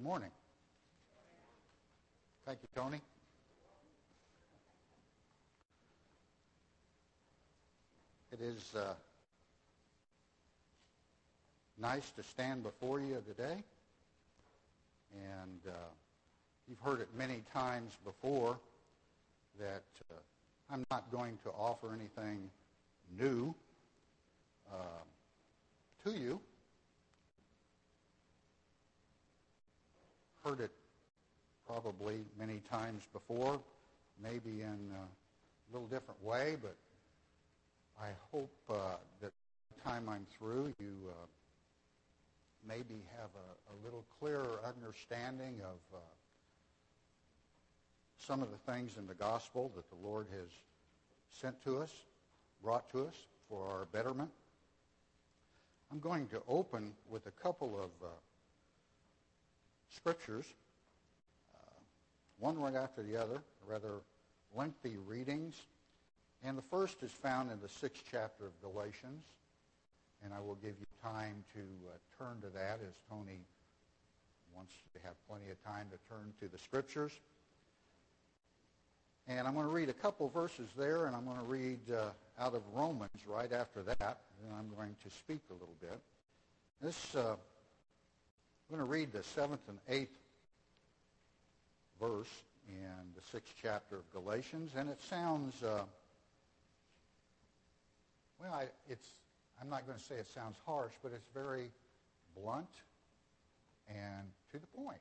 morning. Thank you, Tony. It is nice to stand before you today. And you've heard it many times before that I'm not going to offer anything new to you. Heard it probably many times before, maybe in a little different way, but I hope that by the time I'm through, you maybe have a little clearer understanding of some of the things in the gospel that the Lord has sent to us, brought to us for our betterment. I'm going to open with a couple of scriptures, one right after the other, rather lengthy readings. And the first is found in the 6th chapter of Galatians, and I will give you time to turn to that as Tony wants to have plenty of time to turn to the scriptures. And I'm going to read a couple verses there, and I'm going to read out of Romans right after that, and I'm going to speak a little bit. I'm going to read the 7th and 8th verse in the 6th chapter of Galatians, and it sounds, I'm not going to say it sounds harsh, but it's very blunt and to the point.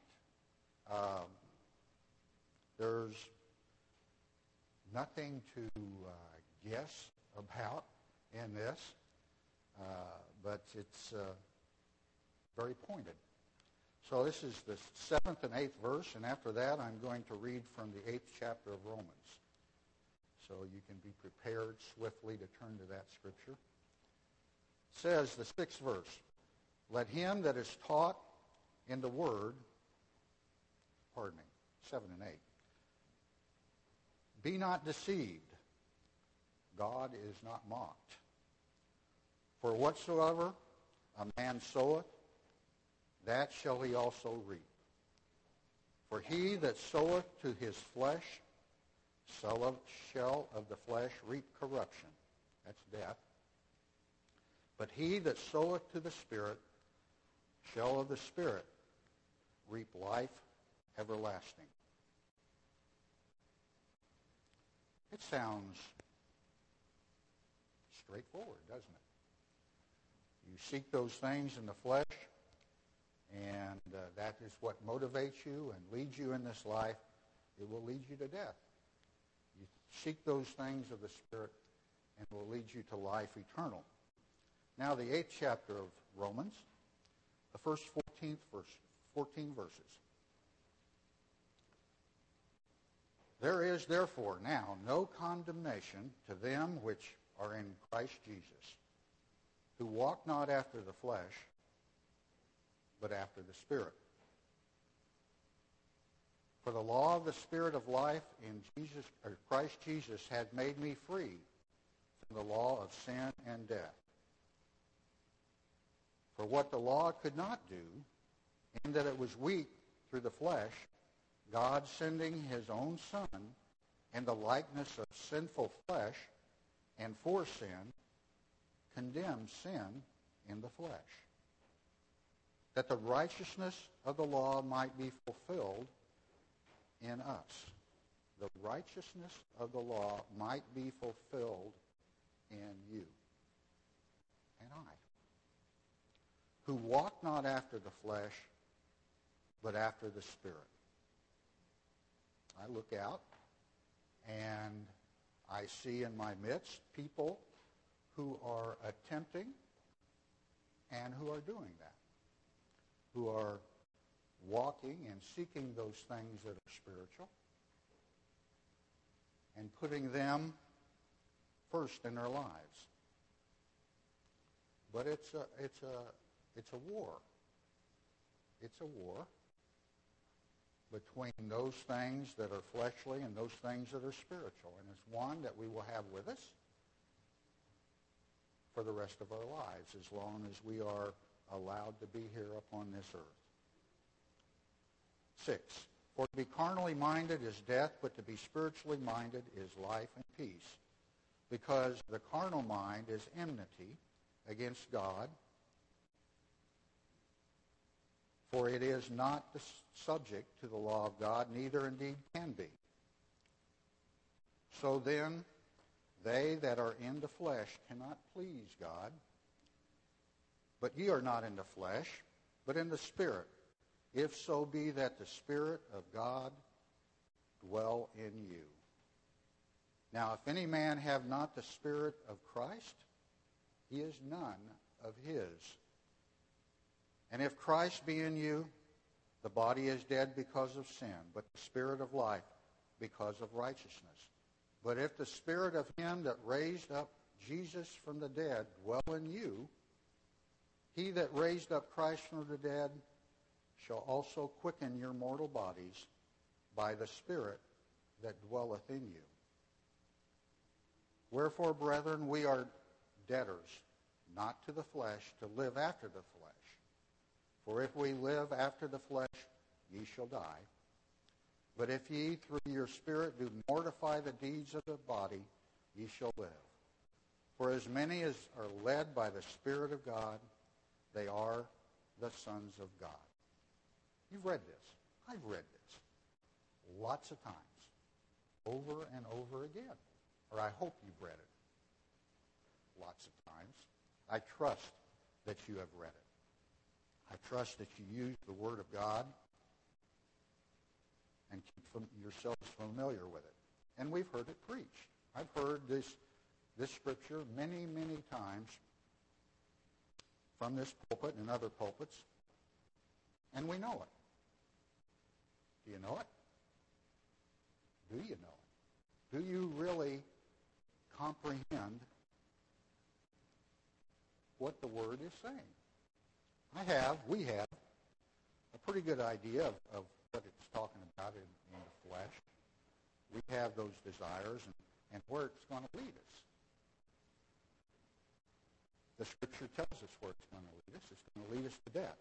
There's nothing to guess about in this, but it's very pointed. So this is the 7th and 8th verse, and after that I'm going to read from the 8th chapter of Romans. So you can be prepared swiftly to turn to that scripture. It says, the 6th verse, let him that is taught in the word, 7 and 8, be not deceived. God is not mocked. For whatsoever a man soweth, that shall he also reap. For he that soweth to his flesh shall of the flesh reap corruption. That's death. But he that soweth to the Spirit shall of the Spirit reap life everlasting. It sounds straightforward, doesn't it? You seek those things in the flesh, and that is what motivates you and leads you in this life. It will lead you to death. You seek those things of the Spirit, and it will lead you to life eternal. Now, the 8th chapter of Romans, the first 14 verses. There is therefore now no condemnation to them which are in Christ Jesus, who walk not after the flesh, but after the Spirit. For the law of the Spirit of life in Christ Jesus had made me free from the law of sin and death. For what the law could not do, in that it was weak through the flesh, God sending his own Son in the likeness of sinful flesh, and for sin, condemned sin in the flesh, that the righteousness of the law might be fulfilled in us. The righteousness of the law might be fulfilled in you and I, who walk not after the flesh, but after the Spirit. I look out and I see in my midst people who are attempting and who are doing that, who are walking and seeking those things that are spiritual and putting them first in their lives. But it's a war. It's a war between those things that are fleshly and those things that are spiritual. And it's one that we will have with us for the rest of our lives, as long as we are allowed to be here upon this earth. 6. For to be carnally minded is death, but to be spiritually minded is life and peace. Because the carnal mind is enmity against God, for it is not subject to the law of God, neither indeed can be. So then, they that are in the flesh cannot please God. But ye are not in the flesh, but in the Spirit, if so be that the Spirit of God dwell in you. Now, if any man have not the Spirit of Christ, he is none of his. And if Christ be in you, the body is dead because of sin, but the Spirit of life because of righteousness. But if the Spirit of him that raised up Jesus from the dead dwell in you, he that raised up Christ from the dead shall also quicken your mortal bodies by the Spirit that dwelleth in you. Wherefore, brethren, we are debtors, not to the flesh, to live after the flesh. For if we live after the flesh, ye shall die. But if ye through your Spirit do mortify the deeds of the body, ye shall live. For as many as are led by the Spirit of God, they are the sons of God. You've read this. I've read this lots of times, over and over again. Or I hope you've read it lots of times. I trust that you have read it. I trust that you use the Word of God and keep yourselves familiar with it. And we've heard it preached. I've heard this scripture many, many times from this pulpit and other pulpits, and we know it. Do you know it? Do you know it? Do you really comprehend what the Word is saying? We have a pretty good idea of what it's talking about in the flesh. We have those desires and where it's going to lead us. The Scripture tells us where it's going to lead us. It's going to lead us to death.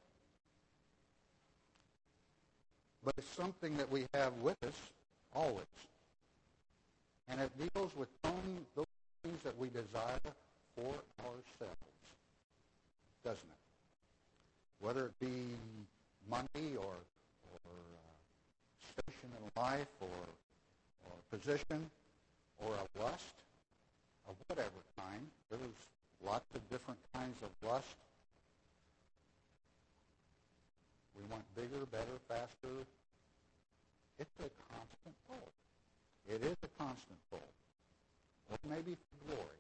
But it's something that we have with us always. And it deals with those things that we desire for ourselves, doesn't it? Whether it be money or station in life or position or a lust of whatever kind. There's lots of different kinds of lust. We want bigger, better, faster. It's a constant pull. It is a constant pull. Or maybe for glory.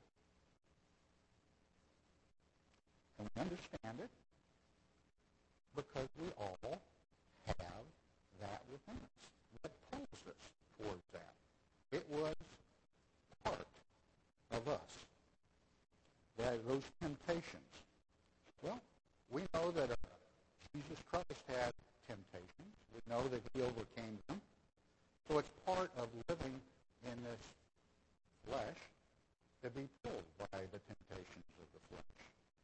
And we understand it because we all have that within us. What pulls us towards that? It was part of us. Those temptations. Well, we know that Jesus Christ had temptations. We know that he overcame them. So it's part of living in this flesh to be pulled by the temptations of the flesh.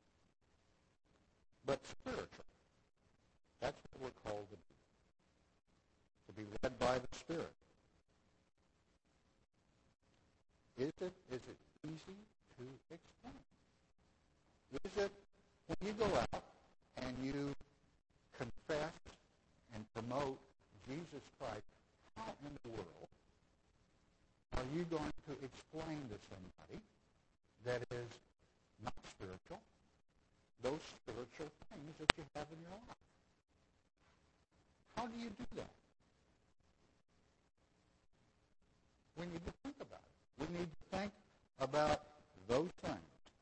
But spiritual. That's what we're called to be led by the Spirit. Is it easy to explain? Is it when you go out and you confess and promote Jesus Christ, how in the world are you going to explain to somebody that is not spiritual those spiritual things that you have in your life? How do you do that? We need to think about it. We need to think about those things.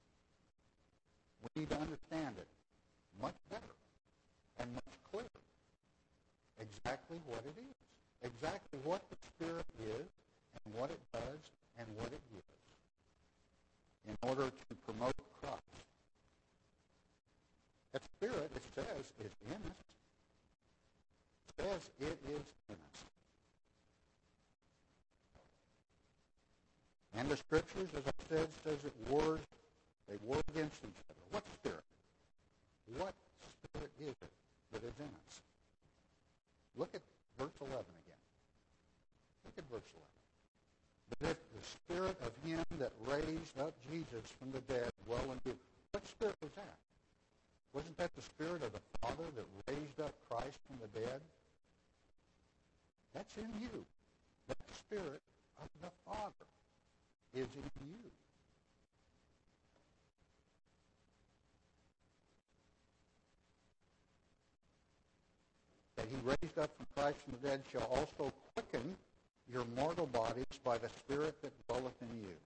We need to understand it much better and much clearer. Exactly what it is. Exactly what the Spirit is and what it does and what it gives in order to promote Christ. That Spirit, it says, is in us. It says it is in us. And the Scriptures, as I said, says they war against each other. What spirit? What spirit is it that is in us? Look at verse up Jesus from the dead dwell in you. What spirit was that? Wasn't that the Spirit of the Father that raised up Christ from the dead? That's in you. That Spirit of the Father is in you. That he raised up from Christ from the dead shall also quicken your mortal bodies by the Spirit that dwelleth in you.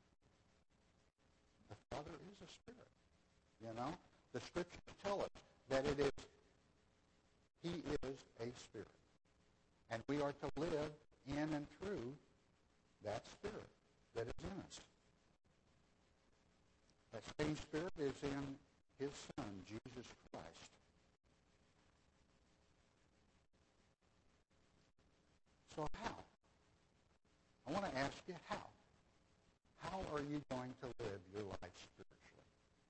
The Father is a Spirit. You know? The Scriptures tell us that he is a Spirit. And we are to live in and through that Spirit that is in us. That same Spirit is in his Son, Jesus Christ. So how? I want to ask you how. How are you going to live your life spiritually?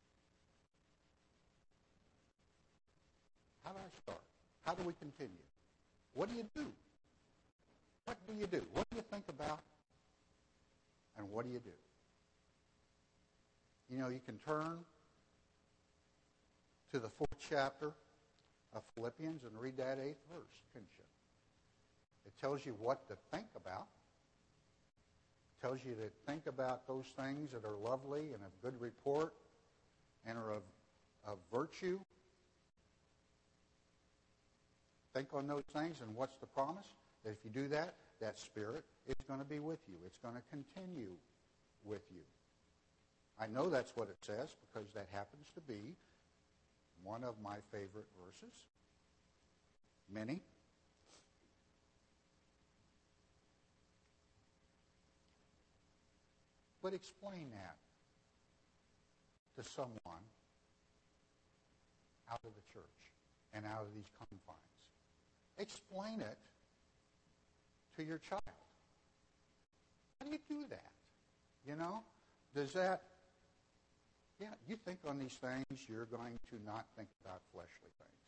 How do I start? How do we continue? What do you do? What do you do? What do you think about? And what do you do? You know, you can turn to the 4th chapter of Philippians and read that 8th verse, couldn't you? It tells you what to think about. It tells you to think about those things that are lovely and of good report and are of virtue. Think on those things, and what's the promise? That if you do that, that Spirit is going to be with you. It's going to continue with you. I know that's what it says because that happens to be one of my favorite verses. Many. But explain that to someone out of the church and out of these confines. Explain it to your child. How do you do that? You know? Does that... Yeah, you think on these things, you're going to not think about fleshly things.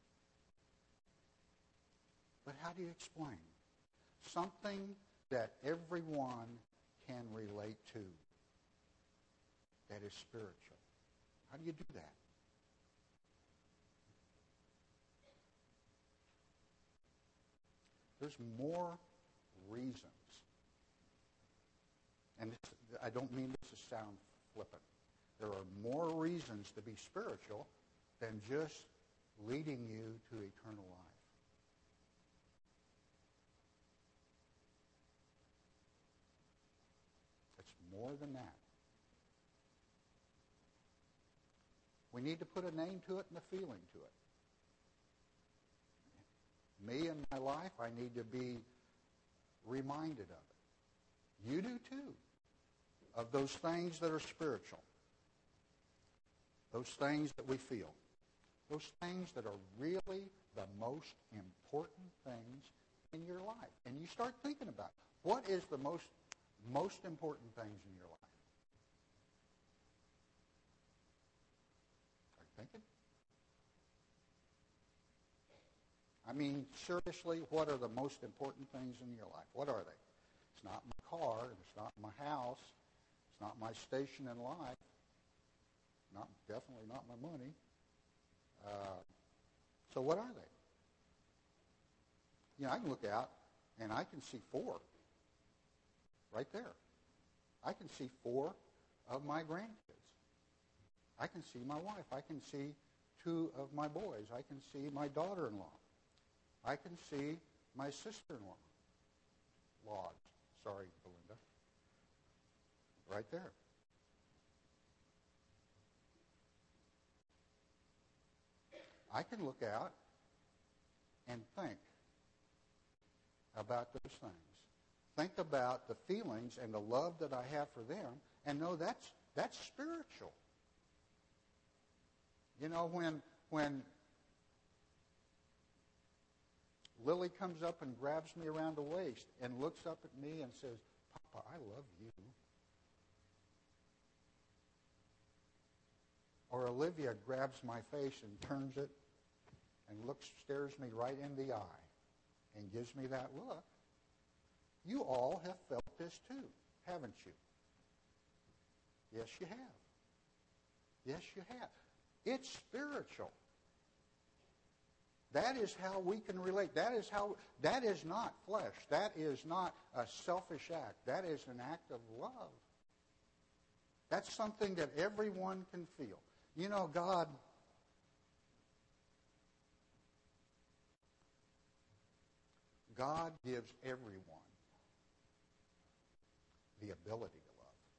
But how do you explain? Something that everyone can relate to that is spiritual. How do you do that? There's more reasons. And I don't mean this to sound flippant. There are more reasons to be spiritual than just leading you to eternal life. It's more than that. We need to put a name to it and a feeling to it. Me in my life, I need to be reminded of it. You do too, of those things that are spiritual. Those things that we feel. Those things that are really the most important things in your life. And you start thinking about it. What is the most important things in your life? Are you thinking? I mean, seriously, what are the most important things in your life? What are they? It's not my car, and it's not my house, it's not my station in life, definitely not my money. So what are they? You know, I can look out, and I can see 4 right there. I can see 4 of my grandkids. I can see my wife. I can see 2 of my boys. I can see my daughter-in-law. I can see my sister-in-law. Sorry, Belinda. Right there. I can look out and think about those things. Think about the feelings and the love that I have for them and know that's spiritual. You know, when Lily comes up and grabs me around the waist and looks up at me and says, "Papa, I love you." Or Olivia grabs my face and turns it and stares me right in the eye and gives me that look. You all have felt this too, haven't you? Yes, you have. Yes, you have. It's spiritual. That is how we can relate. That is not flesh. That is not a selfish act. That is an act of love. That's something that everyone can feel. You know, God gives everyone the ability to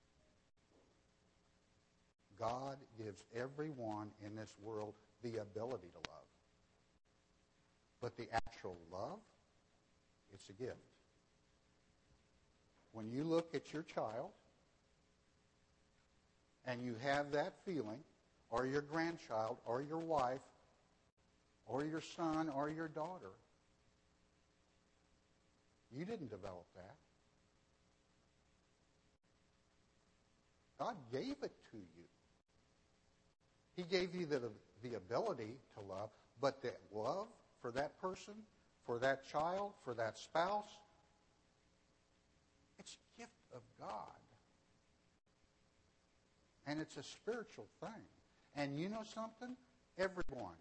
love. God gives everyone in this world the ability to love. But the actual love, it's a gift. When you look at your child and you have that feeling, or your grandchild, or your wife, or your son, or your daughter, you didn't develop that. God gave it to you. He gave you the ability to love, but that love for that person, for that child, for that spouse, it's a gift of God. And it's a spiritual thing. And you know something? Everyone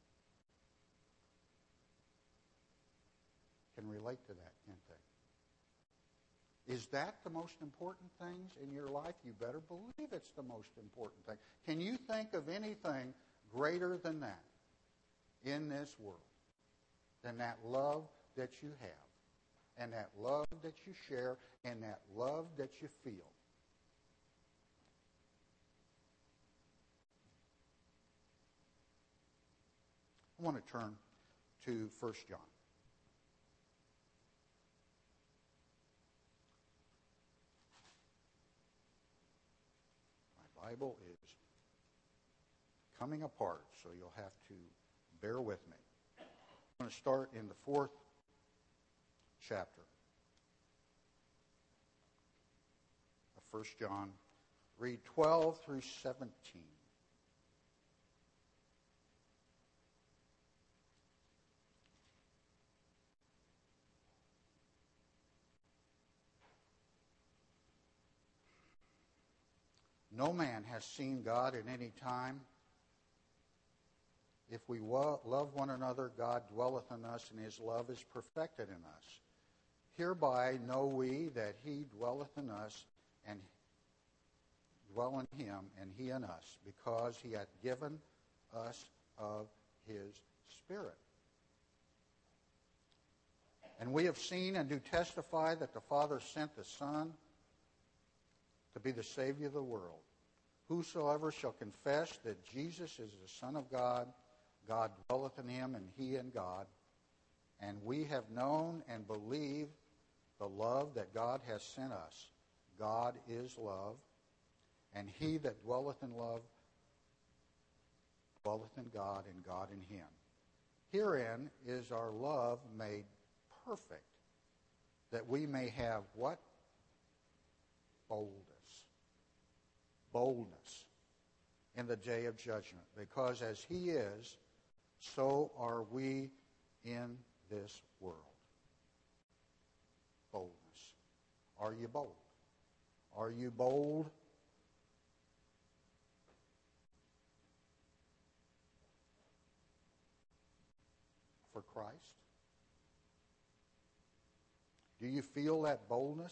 can relate to that, can't they? Is that the most important things in your life? You better believe it's the most important thing. Can you think of anything greater than that in this world? Than that love that you have, and that love that you share, and that love that you feel. I want to turn to 1 John. My Bible is coming apart, so you'll have to bear with me. I'm going to start in the 4th chapter of 1 John. Read 12 through 17. No man has seen God at any time. If we love one another, God dwelleth in us, and his love is perfected in us. Hereby know we that he dwelleth in us, and dwell in him, and he in us, because he hath given us of his Spirit. And we have seen and do testify that the Father sent the Son to be the Savior of the world. Whosoever shall confess that Jesus is the Son of God, God dwelleth in him, and he in God. And we have known and believed the love that God has sent us. God is love, and he that dwelleth in love dwelleth in God, and God in him. Herein is our love made perfect, that we may have what? Boldness. Boldness in the day of judgment. Because as he is, so are we in this world. Boldness. Are you bold? Are you bold? For Christ? Do you feel that boldness?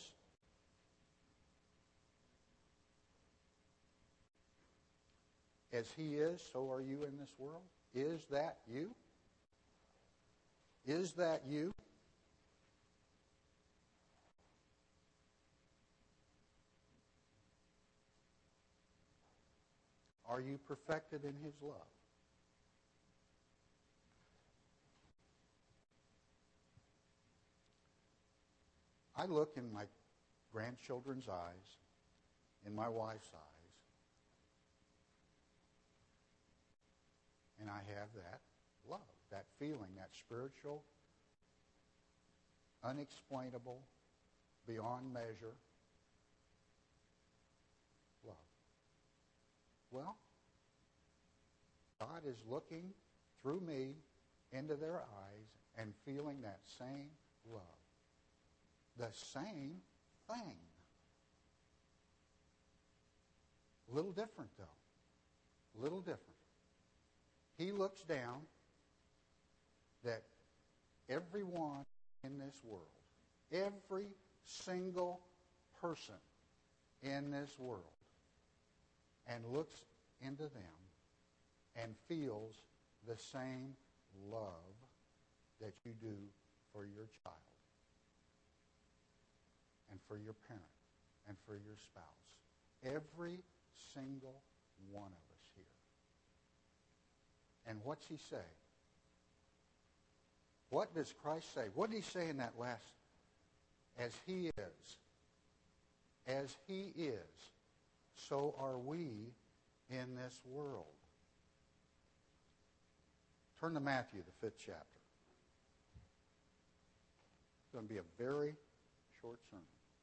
As he is, so are you in this world? Is that you? Is that you? Are you perfected in his love? I look in my grandchildren's eyes, in my wife's eyes, and I have that love, that feeling, that spiritual, unexplainable, beyond measure love. Well, God is looking through me into their eyes and feeling that same love. The same thing. A little different, though. A little different. He looks down that everyone in this world, every single person in this world, and looks into them and feels the same love that you do for your child and for your parent and for your spouse. Every single one of us here. And what's he say? What does Christ say? What did he say in that last? As he is, so are we in this world. Turn to Matthew, the 5th chapter. It's going to be a very short sermon.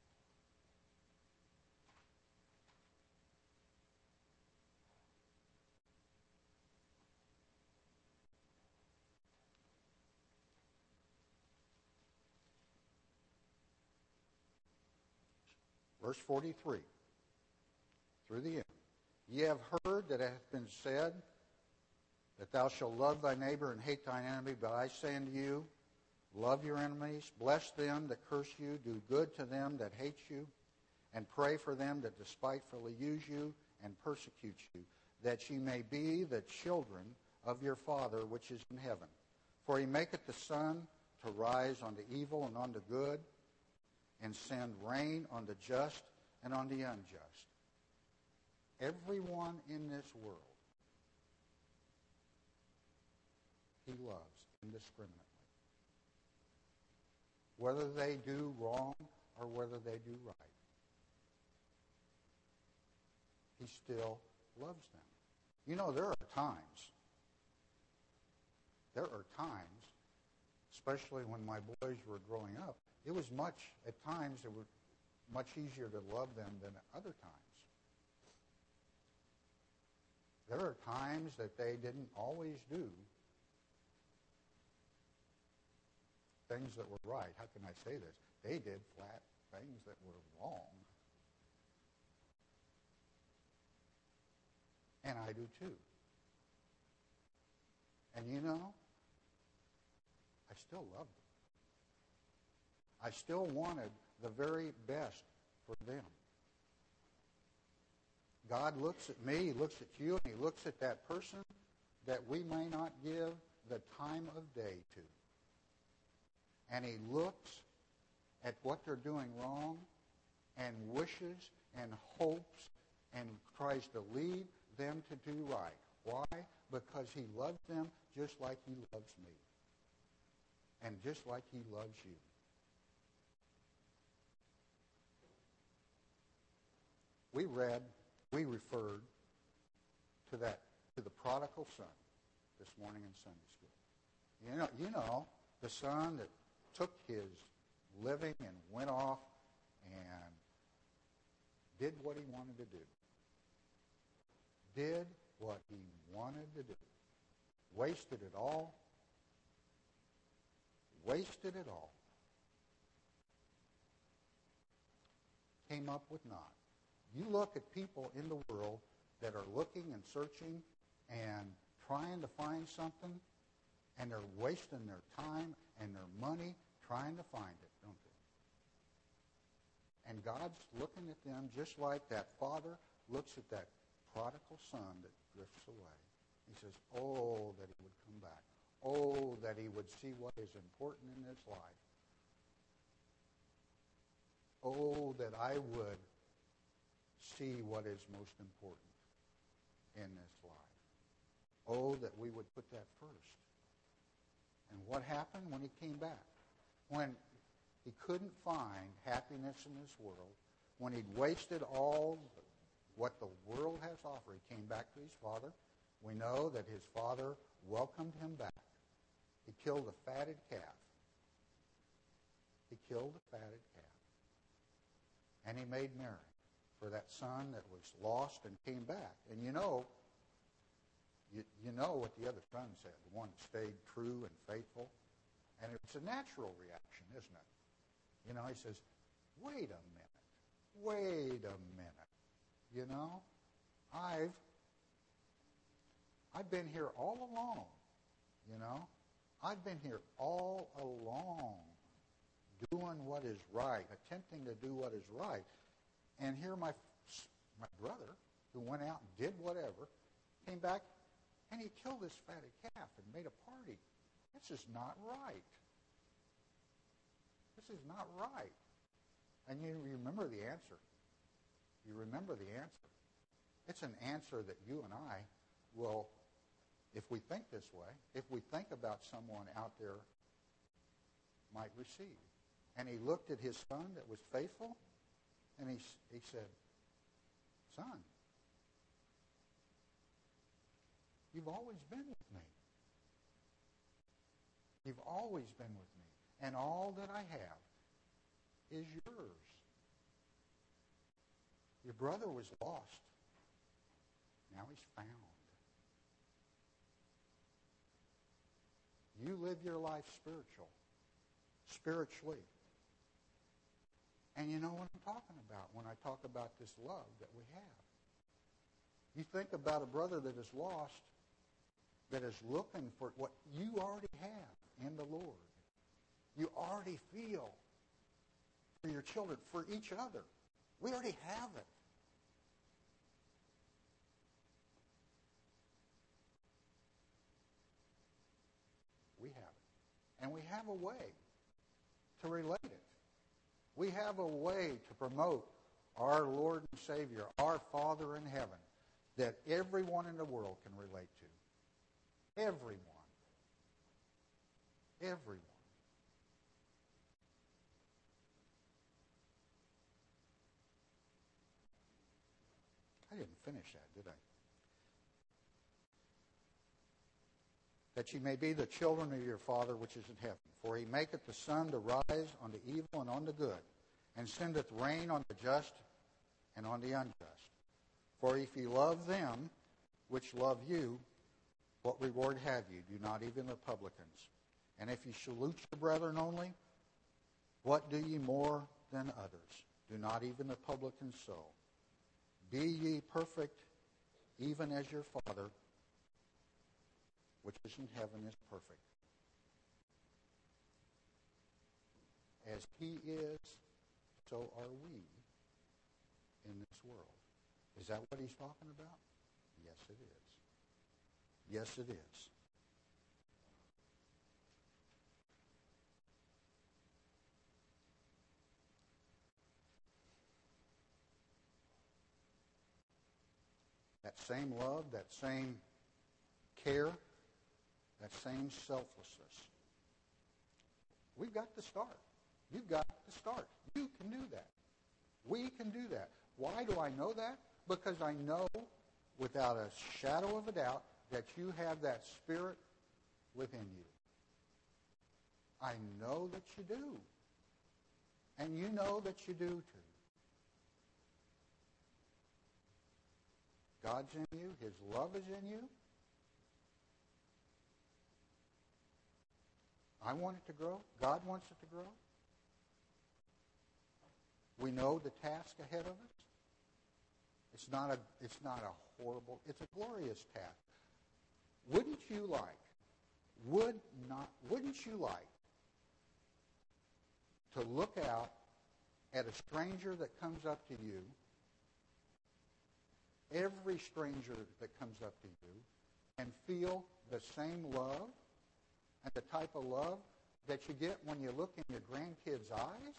Verse 43, through the end. Ye have heard that it hath been said that thou shalt love thy neighbor and hate thine enemy, but I say unto you, love your enemies, bless them that curse you, do good to them that hate you, and pray for them that despitefully use you and persecute you, that ye may be the children of your Father which is in heaven. For he maketh the sun to rise on the evil and on the good, and send rain on the just and on the unjust. Everyone in this world, he loves indiscriminately. Whether they do wrong or whether they do right. He still loves them. You know, there are times, especially when my boys were growing up, it was at times much easier to love them than at other times. There are times that they didn't always do things that were right. How can I say this? They did flat things that were wrong. And I do too. And you know, I still love them. I still wanted the very best for them. God looks at me, he looks at you, and he looks at that person that we may not give the time of day to. And he looks at what they're doing wrong and wishes and hopes and tries to lead them to do right. Why? Because he loves them just like he loves me. And just like he loves you. We referred to the prodigal son this morning in Sunday school. You know, the son that took his living and went off and did what he wanted to do. Did what he wanted to do. Wasted it all. Wasted it all. Came up with naught. You look at people in the world that are looking and searching and trying to find something, and they're wasting their time and their money trying to find it, don't they? And God's looking at them just like that father looks at that prodigal son that drifts away. He says, oh, that he would come back. Oh, that he would see what is important in his life. Oh, that I would see what is most important in this life. Oh, that we would put that first. And what happened when he came back? When he couldn't find happiness in this world, when he'd wasted all what the world has to offer, he came back to his father. We know that his father welcomed him back. He killed a fatted calf. He killed a fatted calf. And he made merry for that son that was lost and came back. And you know what the other son said, the one that stayed true and faithful. And it's a natural reaction, isn't it? You know, he says, wait a minute. You know? I've been here all along, you know. I've been here all along doing what is right, attempting to do what is right. And here my brother, who went out and did whatever, came back and he killed this fatted calf and made a party. This is not right. This is not right. And you remember the answer. You remember the answer. It's an answer that you and I will, if we think this way, if we think about someone out there, might receive. And he looked at his son that was faithful, and he said, "Son, you've always been with me. You've always been with me. And all that I have is yours. Your brother was lost. Now he's found. You live your life spiritually. And you know what I'm talking about when I talk about this love that we have. You think about a brother that is lost, that is looking for what you already have in the Lord. You already feel for your children, for each other. We already have it. We have it. And we have a way to relate it. We have a way to promote our Lord and Savior, our Father in heaven, that everyone in the world can relate to. Everyone. Everyone. I didn't finish that, did I? That ye may be the children of your Father which is in heaven. For he maketh the sun to rise on the evil and on the good, and sendeth rain on the just and on the unjust. For if ye love them which love you, what reward have you? Do not even the publicans. And if ye salute your brethren only, what do ye more than others? Do not even the publicans so. Be ye perfect, even as your Father, which is in heaven, is perfect. As he is, so are we in this world. Is that what he's talking about? Yes, it is. Yes, it is. That same love, that same care, that same selflessness. We've got to start. You've got to start. You can do that. We can do that. Why do I know that? Because I know without a shadow of a doubt that you have that spirit within you. I know that you do. And you know that you do too. God's in you. His love is in you. I want it to grow. God wants it to grow. We know the task ahead of us. It's not a horrible, it's a glorious task. Wouldn't you like to look out at a stranger that comes up to you, every stranger that comes up to you, and feel the same love and the type of love that you get when you look in your grandkids' eyes?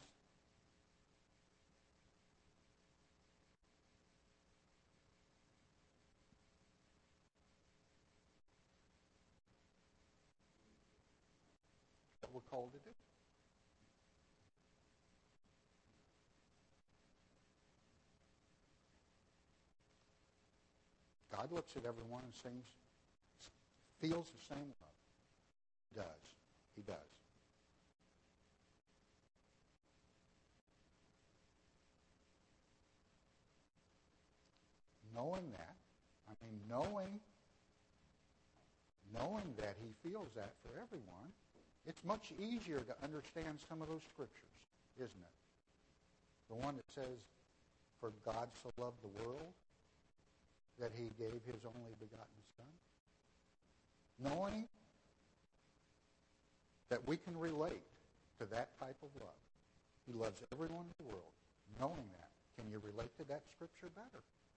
What we're called to do. God looks at everyone and feels the same love. He does. He does. Knowing that, knowing that he feels that for everyone, it's much easier to understand some of those scriptures, isn't it? The one that says, for God so loved the world, that he gave his only begotten Son? Knowing that we can relate to that type of love. He loves everyone in the world. Knowing that, can you relate to that Scripture better?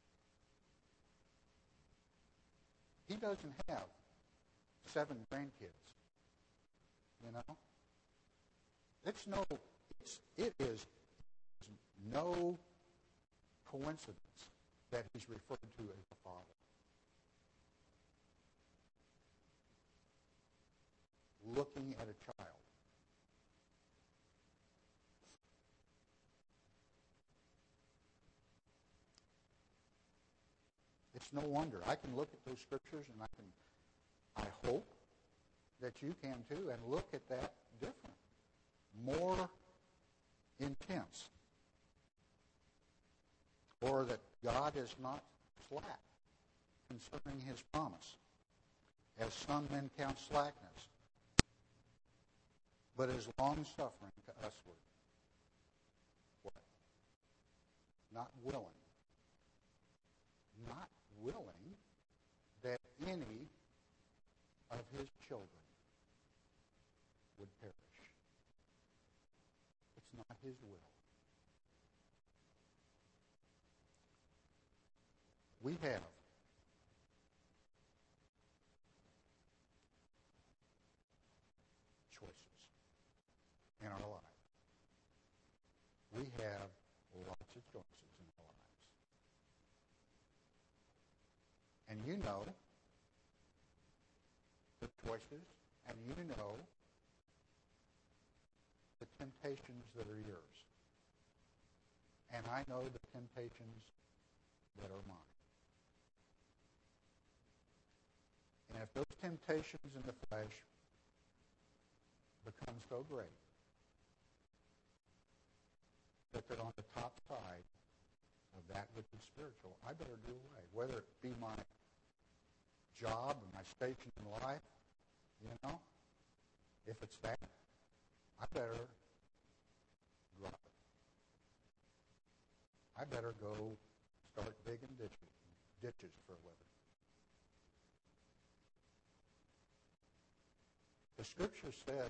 He doesn't have 7 grandkids. You know? It is no coincidence that he's referred to as the Father. Looking at a child. It's no wonder. I can look at those scriptures and I hope that you can too, and look at that different, more intense. Or that God is not slack concerning his promise, as some men count slackness, but is long-suffering to usward. What? Not willing that any of his children would perish. It's not his will. We have choices in our life. We have lots of choices in our lives. And you know the choices, and you know the temptations that are yours. And I know the temptations that are mine. And if those temptations in the flesh become so great that they're on the top side of that which is spiritual, I better do away. Whether it be my job or my station in life, if it's that, I better drop it. I better go start digging ditches for a living. The Scripture says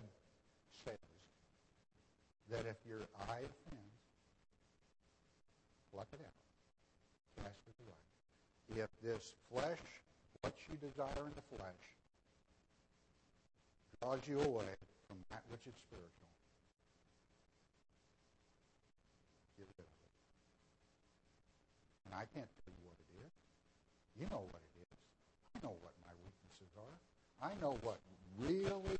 that if your eye offends, pluck it out. Cast it away. If this flesh, what you desire in the flesh, draws you away from that which is spiritual, get rid of it. And I can't tell you what it is. You know what it is. I know what my weaknesses are. I know what really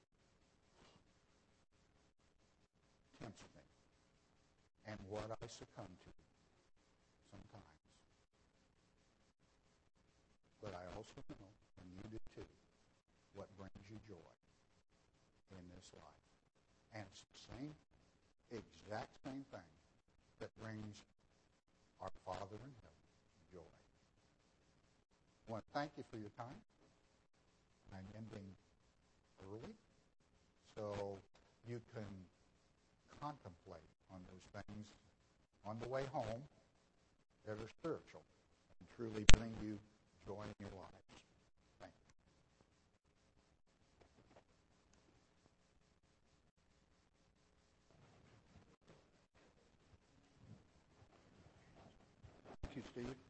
tempts me and what I succumb to sometimes. But I also know, and you do too, what brings you joy in this life. And it's the exact same thing that brings our Father in heaven joy. I want to thank you for your time. I'm ending early, so you can contemplate on those things on the way home that are spiritual and truly bring you joy in your lives. Thank you. Thank you, Steve.